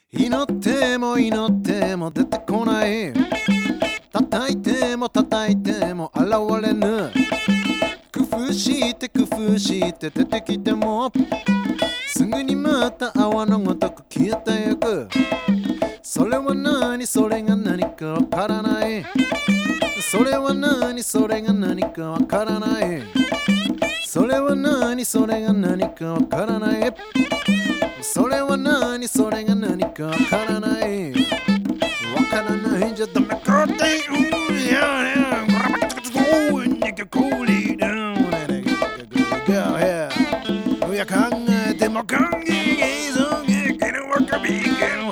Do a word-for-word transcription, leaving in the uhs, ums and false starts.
祈っても祈っても出てこない。叩いても叩いても現れぬ。工夫して工夫して出てきてもすぐにまた泡のごとく消えてゆく。それは何それが何かわからない。それは何それが何かわからない。それは何それが何かわからない。それは何それが何かわからない。わからないんじゃダメかって。考えても考えそうげけるわかびける